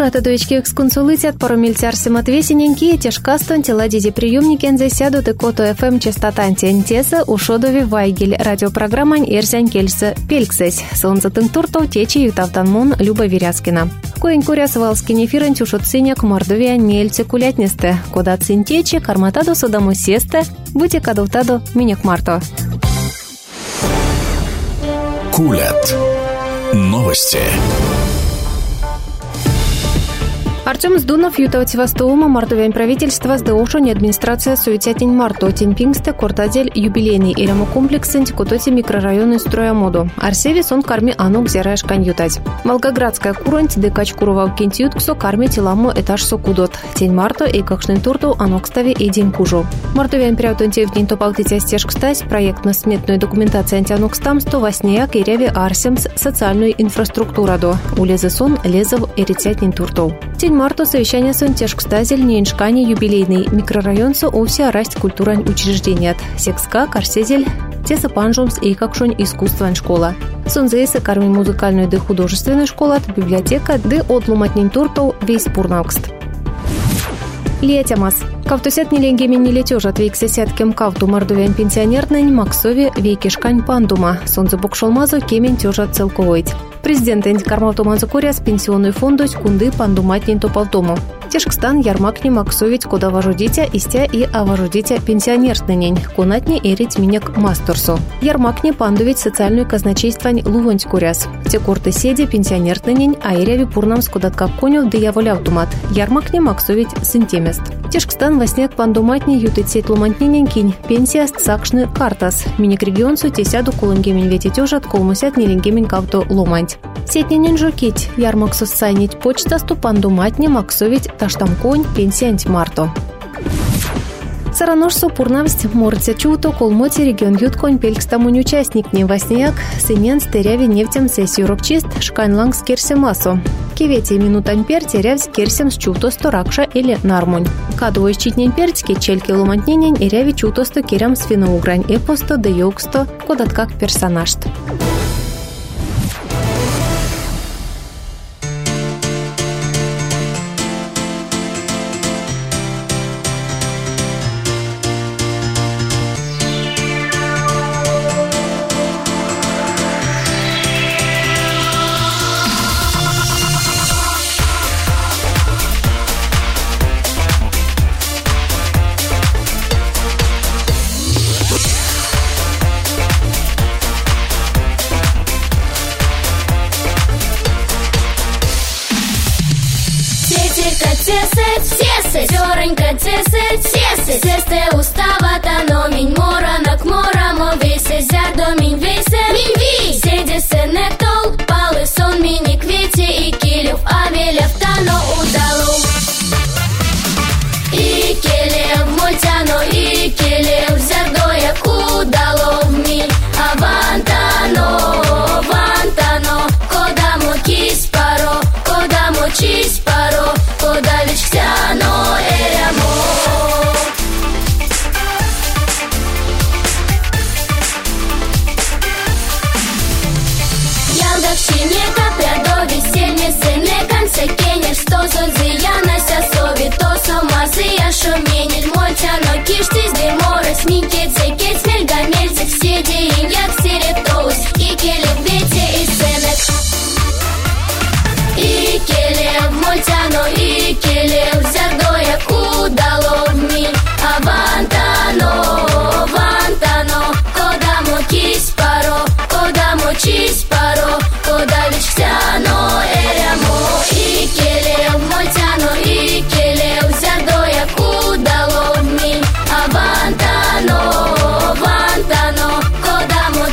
Мурата доечки эксконсулитят паромильцарсим отвесененькие тяжкастон теладизи приемникензе сядут и кото ФМ частотанти НТС ушодови Вайгель радиопрограммань Эрзянь Кельса Пельксесь. Солнце тынтуртов течи ютавтанмон Люба Веряскина. Коень куряс валскин эфирен чушот синяк мордовия нельце кулятнесте. Куда цин течи карматаду судаму сесте. Будьте кадовтаду минек марто. Кулят. Новости. Артем Сдунов ютавать вастуума мартовень правительства сдаушони администрация суетятень марто тень-пингсте кортадель юбилейный илему комплексен текутоти микрорайоны строямоду. Арсеви сон карми анук зираеш канютать. Волгоградская куронь декач курова кентиют ксо карми теламу этаж сокудот. Тень марто и какшный турту анокстави и день кужу. Мартовень пряутонте в день топалтитя стежк стась проектно-сметную документацию антианокстам 108 и ряви арсемс социальную инфраструктуру до. Улезы сон лезов и рецятнин туртов. Марто совещание сон тяжкстазель нeinшкани юбилейный микрорайон со овся расть культурань учрежденият. Секска, карсезель, теса панжумс и какшонь искусствовань школа. Сонзееса карми музыкальную да художественную школа, библиотека, да отлуматнин туртов весь пурнавкст. Летямас. Кавтосят неленгеми не летеж от вейкся сяткем кавту мордовян пенсионернань максови вейкишкань пандума. Сонзе бокшолмазу кемен тежа целковойт. Президент Энди Кармалтуманзу Куряс пенсионный фондусь кунды пандуматнин топалтому. Тешкстан ярмакни максовить кода важудитя истя и аважудитя пенсионерстнынень. Конатни эрить минек мастерсу. Ярмакни пандувить социальную казначействань лувонь Куряс. Те корты седи пенсионерстнынень, а эряви пурнам скудатка конев да яволявтумат. Ярмакни максовить синтемест. Тешкстан воснек пандуматни ютыть сеть лумантнинень кинь. Пенсия сакшны картас. Минек регионсу тесяду кулынгемень вететежат колмусят неленгемень кавто ломанть. Сетнинен жукить, ярмак сосайнить почта ступанду матни максовить таштам конь пенсиант марто. Саранож супурнавсть мордзя чуто колмоти регион ютконь пелькстамунь участникни восняк сымен стеряви нефтем сессию робчист шканланг скерсе массу. Кивети минутань перти рявсь керсем с чуто сторакша или нармунь. Кадовой щитнень пертики чельки ломантненень и ряви чуто сто керям сфиноугрань эпосто да йогсто кодаткак персонажт. Сёренька сесте уставата, но минь моранак морамо весе зядо минь весе седе се не тол палы сон миник вете и килев авеля втано удалу и келев мультяно и келев зядоя кудало ми авантано кодамо кис паро кодалич ктяно эрямо. Ялдавщине капря до веселья сыне конце кенер сто зодзия нася сови то сомазы я шуменит мольтяно киштиз деморос минкет зекет мельгамельцек седи иньяк серетоус и келев вете и сенек. И келев мольтяно и келев зядоя кудало ми авантано кодамо кис паро кодалич ктяно эрямо. И келев мольтяно и келев зядоя кудало ми авантано кодамо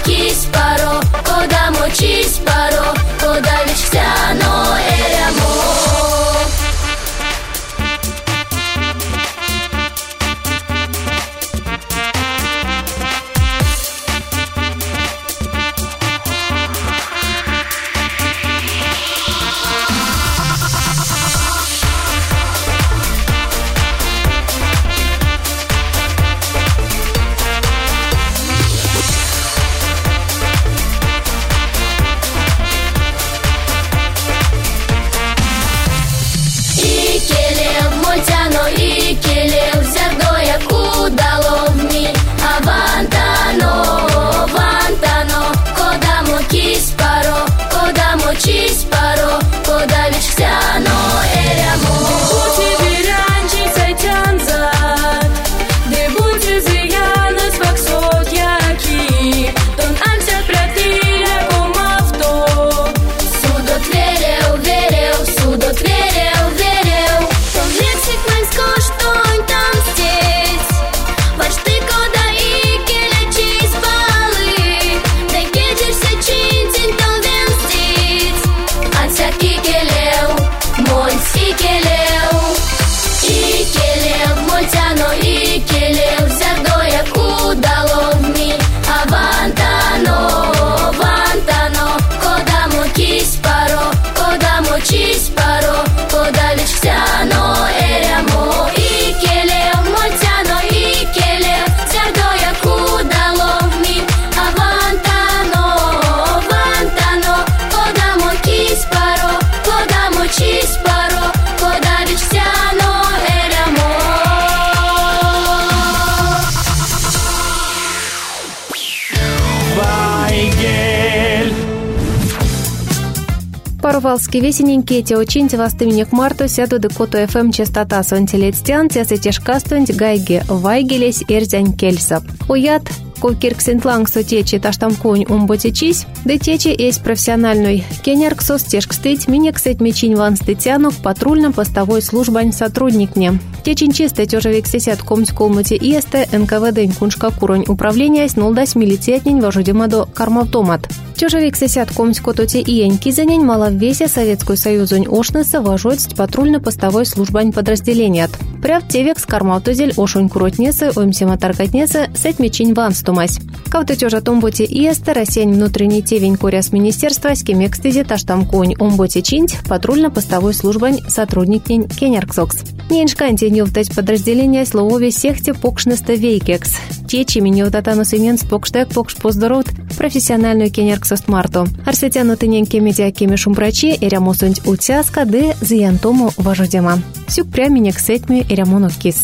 Парувалски весененькие те учиньте вас тыменек марту сяду декоту ФМ частота сонтелецтян тясы тешкастунь гайги вайгелес эрзянь кельсап. Уят Кирксентланг сотечи таштамконь умботичись, да течи есть профессиональный кенерк состежкстыть, минек сеть мечин ван стытянук патрульно-постовой службань сотрудникне. Течин чисто тёжевик сесят комськолмути иесте НКВД куншка куронь управления снолдась милициятнень вожудимадо кармавтомат. Тёжевик сесят комськототи иень кизанень мала в весе Советскую Союзунь ошнысы вожодсть патрульно-постовой службань подразделеният. Пряв тевек с кармавтозель ошунь куротнесы, оймсема таргатнесы, сеть мечин ван стумась. Кавты тёжа томботи иесте рассень внутренний тевень коряс министерства скемекстызи таштамконь умботи чинть патрульно-постовой службань сотрудникнень кенерксокс. Неншканти нювтать подразделения словове сехте покшнесте вейкекс. Течи минювтатанус именс покштек покш поздорот профессиональную кенерксост марту. Арсетяну тыненьке медиакеме шумбрачи эрямосунть утяска де зиянтому вожодема. Сюк пряменек сетьме эрямону кис.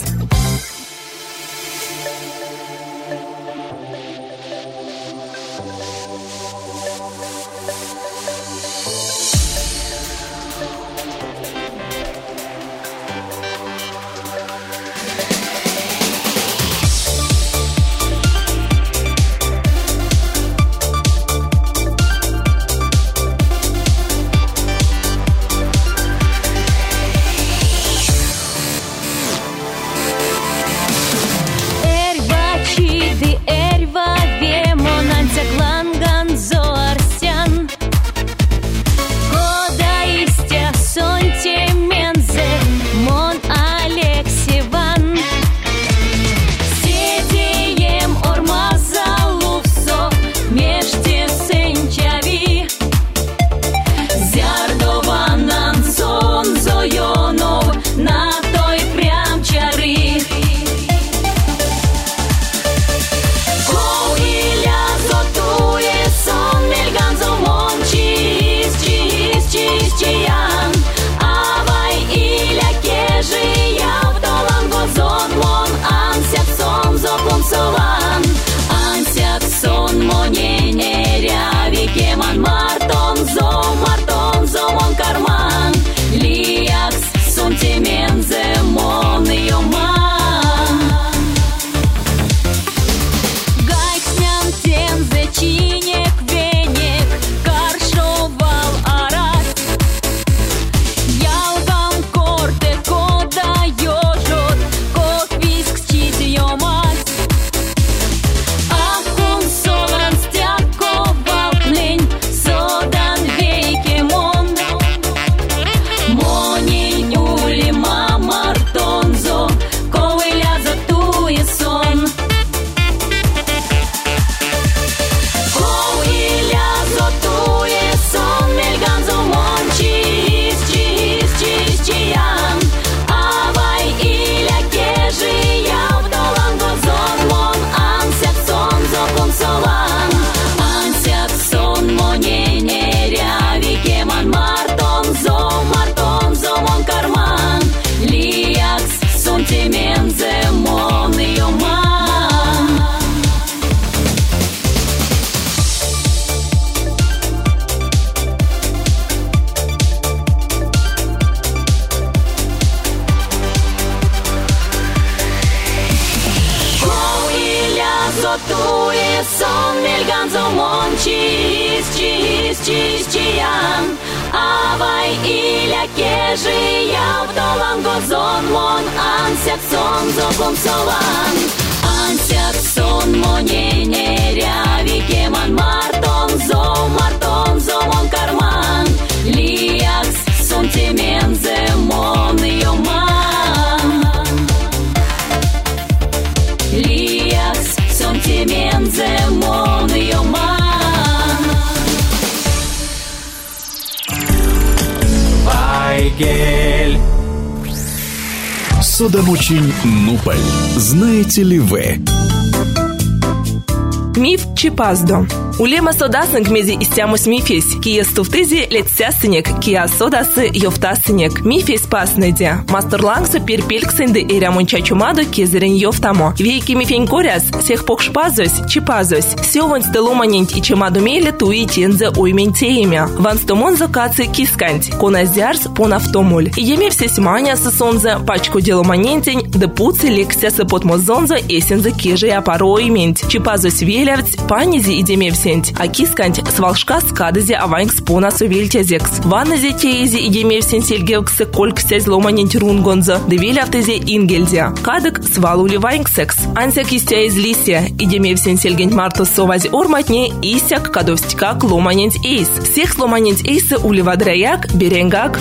Судомучень Нуполь. Знаете ли вы? Миф чи паздо? Улема содасын кмези истямус мифес, кие стуфтези летсясынек, кия содасы йофтасынек. Мифес пасныйде. Мастерлангсы перпельксынды эрямунча чумаду кезерен йофтамо. Вейки мифень коряс, сех покшпазось, чипазось. Сёван стелуманент и чумаду мейле туи тензе уйментеемя. Ван стомонзо каци кискант, коназярс понавтомуль. Еме все сманя сосонзе, пачку деломанентень, да пуци лексясы потмозонзо эсензе кежи апароимент. Чипазось велявц, панизи идеме всент, а кискант свалшка скадызи аванг спона сувельтязекс. Ваннази теези идеме всен сельгевксы колькся зломанент рунгонзо, да велявтези ингельзя. Кадык свалули вайнгсекс. Ансяк истя из лисия, идеме всен сельгент марту совази орматне, исяк кадовстика ломанент эйс. Всех ломанент эйсы уливадраяк, беренгак.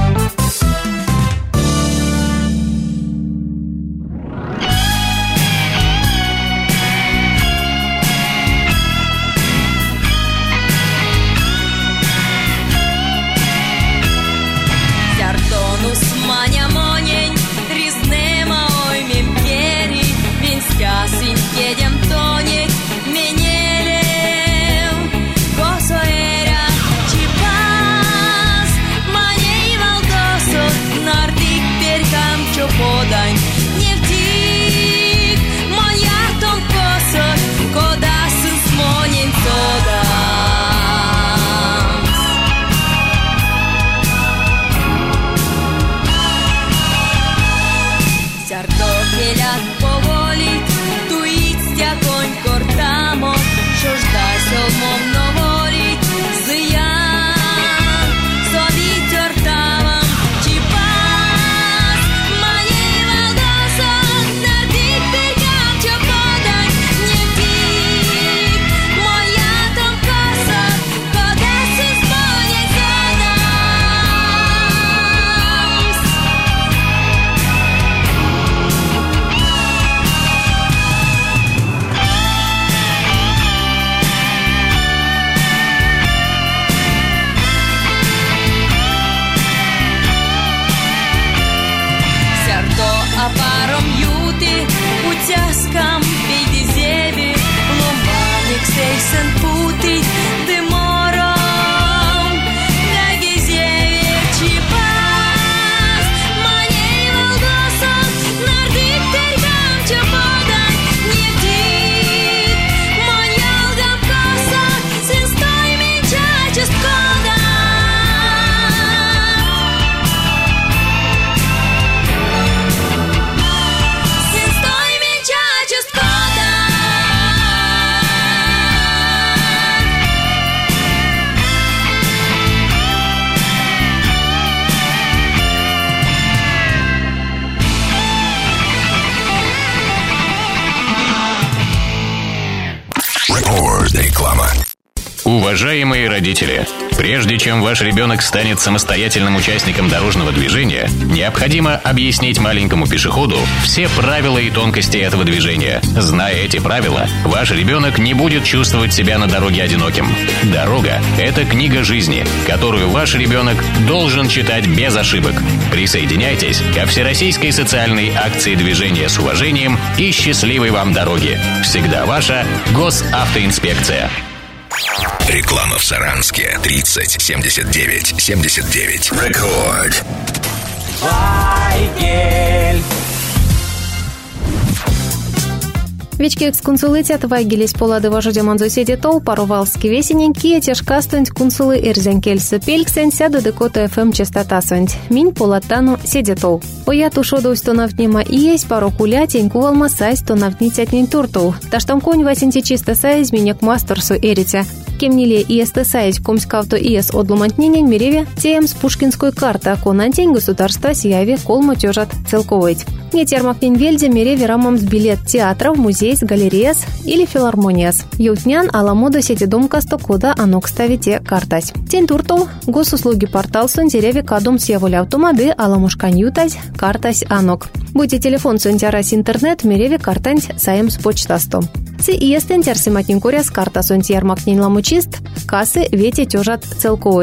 Уважаемые родители, прежде чем ваш ребенок станет самостоятельным участником дорожного движения, необходимо объяснить маленькому пешеходу все правила и тонкости этого движения. Зная эти правила, ваш ребенок не будет чувствовать себя на дороге одиноким. Дорога – это книга жизни, которую ваш ребенок должен читать без ошибок. Присоединяйтесь ко всероссийской социальной акции движения с уважением и счастливой вам дороги. Всегда ваша Госавтоинспекция. Реклама в Саранске 30 79 79. Рекорд. Вечки эксконсулитет вайгелись полады вождя манзоседетол, паровалски весененькие, тяжка стонть кунсулы эрзенкельсы пельксен сяду декото ФМ частота сонть. Минь полатану седетол. Оя тушоду стонавтнима и есть пару куля теньку валмасай стонавтнить отнень туртул. Таштам конь васенти чисто сайз миняк мастерсу эрите. Кемниле ИСТ сайз комскавто ИС одлумантненень мереве тем с пушкинской карта конантень государства сияве колму тёжат целковоить. Не термакнень вельде мереве рамам с билет театров, музей, галереяс или филармонияс. Ютнян аламоду сети домкасто кода анок ставите картась. Тень туртол госуслуги портал сон дереве кадум съяволя автомады аламушкань ютась картась анок. Будьте телефон сонтярась интернет мереве картань саем с почтасто. Си иестен терсиматин коряс карта сонтяр макнин ламучист кассы вете тёжат целковойс.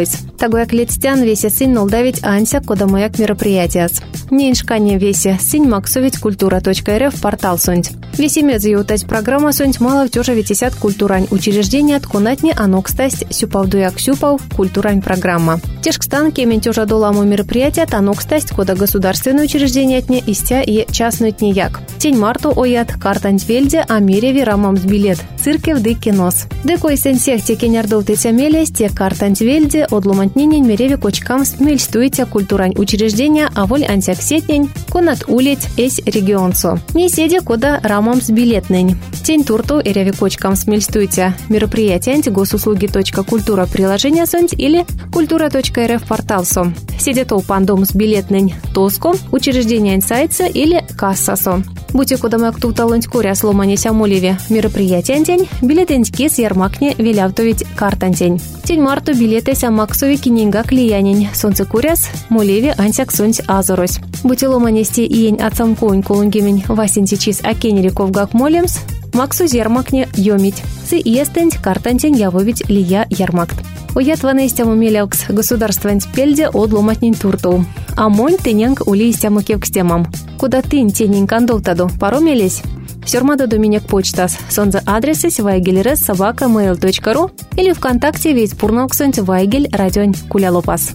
Тагуяк летстян весе сын нолдавить анся кодамаяк мероприятия. Нейншкане весе сын максовить культура.рф портал сонть. Весе медзи утать программа сонть мало втёжа ветисят культурань учреждения откунатни анокстасть сюпавдуяк сюпав культурань программа. Тешкстан кемен тёжа доламу мероприятия анокстасть кода государственное учреждение тне истя и частную тнеяк. Тень марту оят картанць вельде а миреве рамам билет. Циркев ды кинос. Декой сенсех те кенярдовты тямелес те картанць вельде одлумантненень мереве кочкам смельстуйте культурань учреждения а воль антиаксетнень конат улеть эсь регионцу. Не седе кода рамам билетнень. Тень турту эреве кочкам смельстуйте мероприятие антигосуслуги.культура приложение сонть или культура.рф порталсо. Седе толпандом с билетнень тоско учреждение инсайтса или кассасо. Будьте кодамак туталонть куря сломане сямолеве мероприятие день билетеньки с ярмакне велявтовить картантень. Тень марту билеты сямаксови киненьга клиянень солнце куряс молеве антяк сонть азорось. Будьте ломанести иень отсамкоунь колунгемень васентичис акенериков молемс максу ярмакне йомить. Сы иестенть картантень явовить лия ярмакт. Уятваны истяму мелявкс государственность пельде одломатнень турту. А монь тынянг ули истяму кевкстемам. Куда тынь тенень кандолтаду паромелись? Сёрмада Доминик почтас. Сонза адресы vaigelres@mail.ru или ВКонтакте весь пурноксонть Вайгель радионь Кулялопас.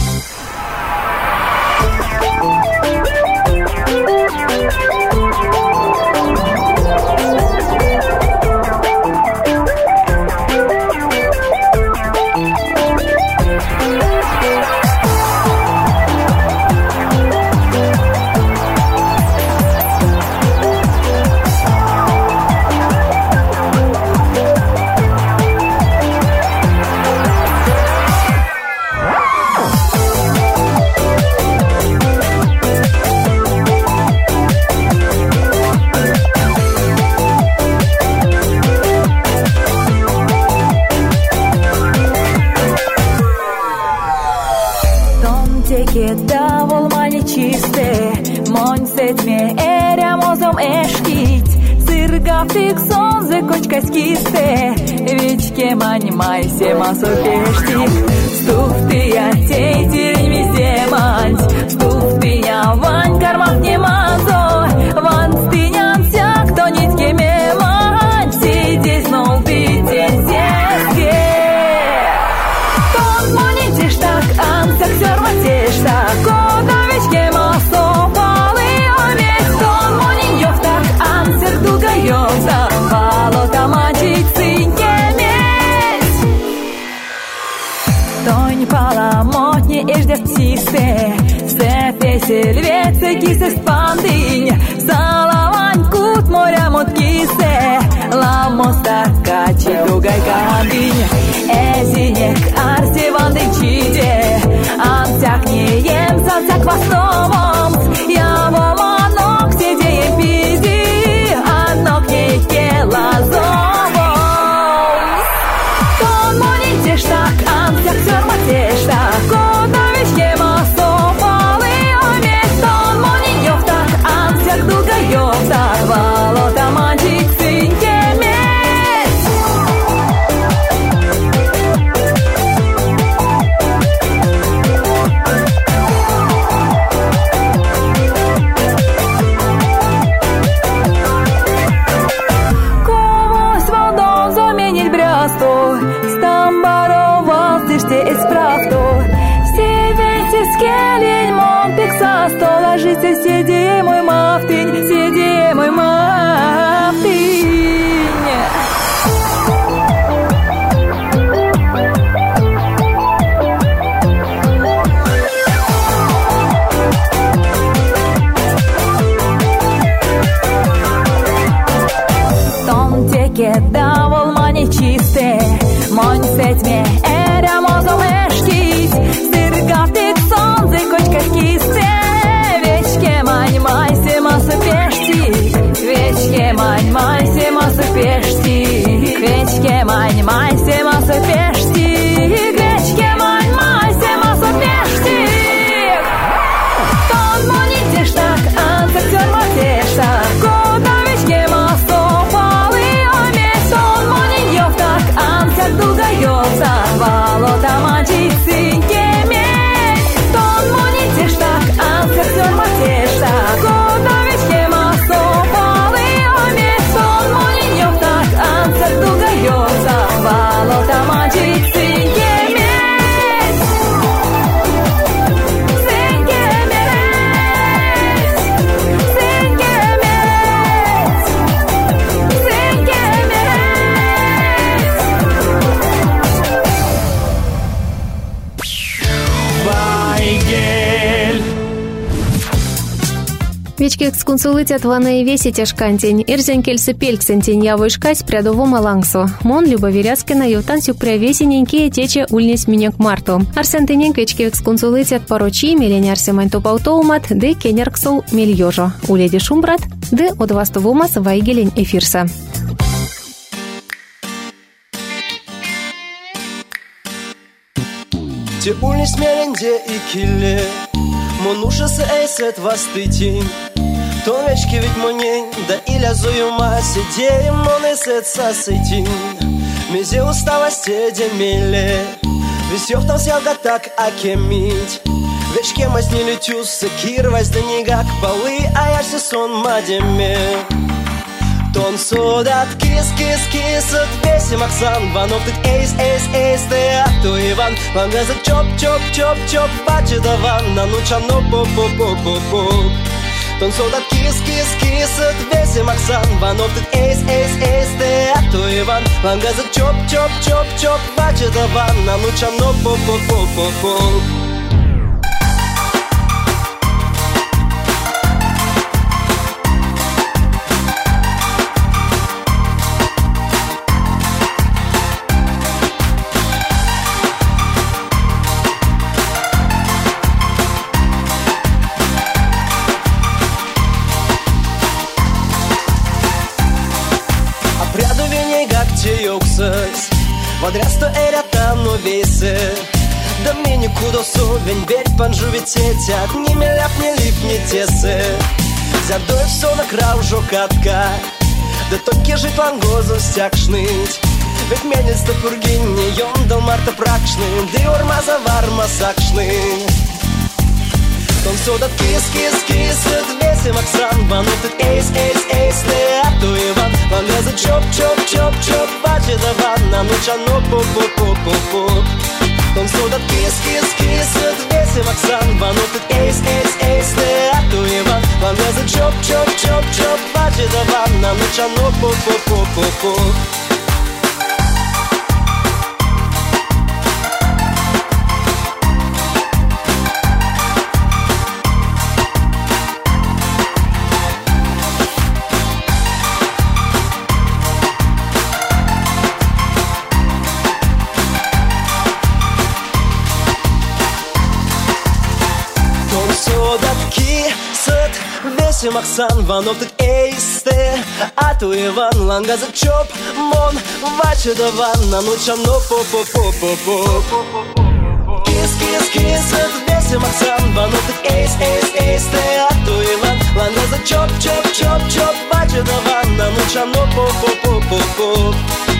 Фик сонзе кочкась кисте, вечке манимай сема сопештик. Стуфты я тей тирень везде мать, стуфты я вань кармах не мазо, ван стыням вся, кто нитки ме мать, сидеть нол битень сеске. Тон монетиш так, ансак сёрматиш так, кода вечке масо палы овец, тон мониньёв так, ансак дугаёв. Болото мочиться не месть. Тонь поломотни иждет птицы, сефесель вецы кисест пандынь, салавань кут моря муткисе, ламоста качи дугай кандынь, эзинек арси вандын чиде, ансяк не ем сансяк востовом, я воманок сидеем пиди, анок не келазовом. Тон монетиш так, ансяк сёрматиш так, кода вечке масо палы омес, тон мониньёв так, ансяк дугаёв так, болото мочиться не месть. Комусь волдон заменить брясту, стамбаровал тиште из правду. Все вместе скелень мон пиксасто, ложится сиди мой мафтынь, сиди мой мафтынь. Том теке давол мане чисте, монь сетьме эря мозом эшкить, стыргавтик сонзы кочкать кисте, вечке мань майсе масу пештик, вечке мань майсе масу пештик, вечке мань майсе масу пештик, вечке мань майсе масу пештик. Тон монетиш так, ансак сёрматиш так, кода вечке масо палы омес, тон мониньёв так, ансяк дугаёв так, болото мочиться не Вечки эксконсулитят ванной веси тяжкантень. Ирзен кельсы пельксентень явышкать прядовому лангсу. Мон Любовиряскина Евтансюк прявесененькие тече ульнес минек марту. Арсентенен вечки эксконсулитят порочи миллионерсы мантопаутоумат де кенерксул мильёжо. Уледи шумбрат де одвастовумас вайгелень эфирса. Те ульнес меренде и килле. Монушасы эйсет вастытин. Тонечки ведь монень, да иля зуюма сидеем монесет сасытин. Мезе усталости демеле. Весёв там сялга так акемить. Вечке масни летюсы, кирвась да нигак полы, а я все сон мадеме. Тон судат кис, от веси Максан. Ванов тут эйс, ты а то Иван. Вангаза чоп, бачи да ванна, ну чано по. Тон судат кис, от веси Максан. Ванов тут эйс, ты а то Иван. Вангаза чоп, бачи да ванна, ну чано по. Водрясто ерятам но весе. Да мне никуда совень, ведь панжувитетят. Ни меляп, ни лип, ни тесе. Зядой все на крав жокатка. Да только жить лангозом стякшныть. Ведь менец то пургин не йондал марта пракшны. Диор мазавар масакшны. Тон содат кис, от весе Максан. Ванов тут эйс, ты а то Иван. Вангаза чоп, бачи да ванна, ну чано по. Тон содат кис, от весе Максан. Ванов тут эйс, ты а то Иван. Вангаза чоп, бачи да ванна, ну чано по. Максан, Ванов тут эйсте, а то Иван. Лангаза чоп, мон, ваче да ванна, ну чано по. Кис, от весе Максан. Ванов тут эйсте, а то Иван. Лангаза чоп, ваче да ванна, ну чано по.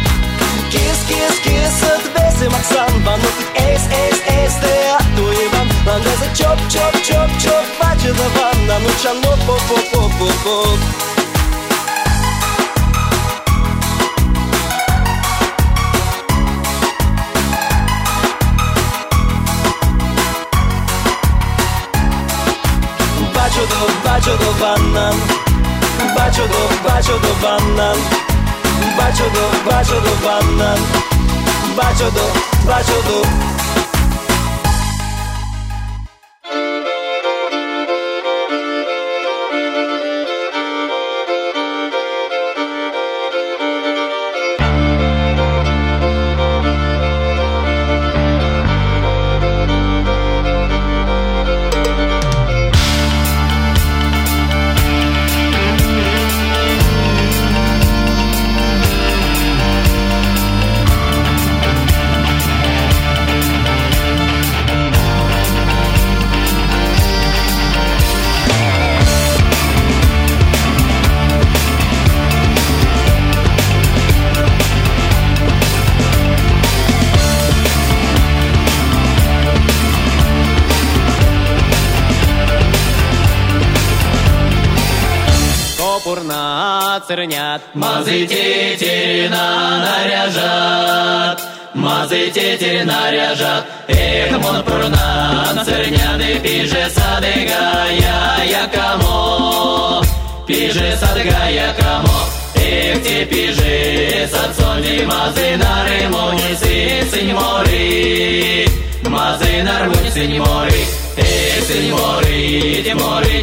Кис, от весе Максан. Ванов тут эйсте, а то Иван. Лангаза чоп, ваче да ванна, ну чано по. Bacio do vannan. Bacio do vannan. Bacio do. Цернят, мазы тетерина наряжат, мазы тетерина наряжат. Эх, мон пурна церняды пиже садыга якамо, пиже садыга якамо. Эх, те пиже садсонди мазы наремони сынь мори, мазы нармони сынь мори. Эх, сынь мори,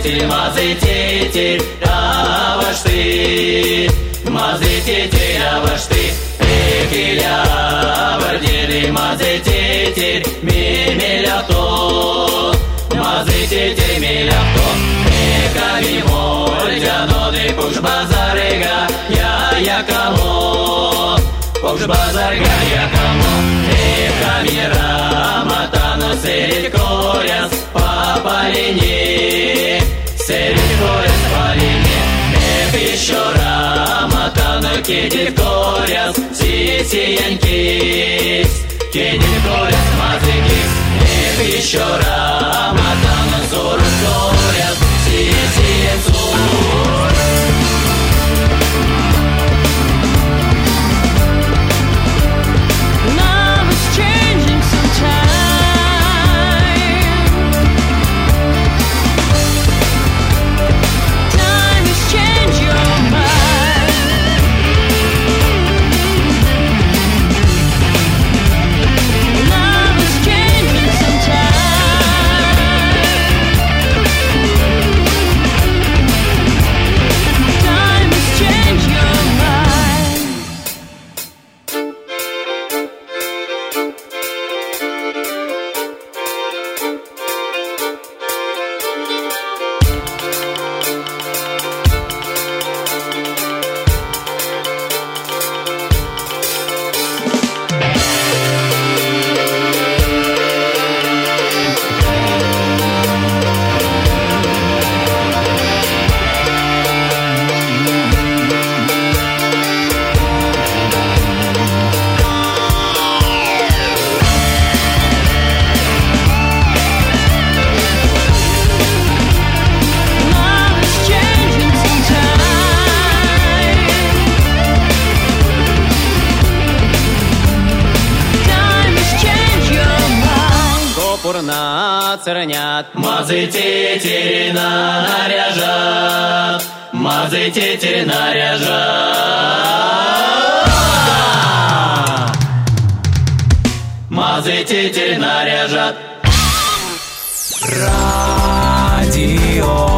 мазы тетерь, авашты, мазы тетерь, авашты, экиля, вардели, мазы тетерь, мемелято, мазы тетерь, мелято, эками мольдяноды, пуш базарыга, я кому, пуш базарыга, я кому, эками раматану, серед коряс, папалини, серед коряс, палини, еще раматану, кедит коряс, сисиянкис, кедит коряс, мазыкис, еще раматану, сурус коряс, сисиянкис. Мазы тетерь наряжат, мазы тетерь наряжат, мазы тетерь наряжат. Радио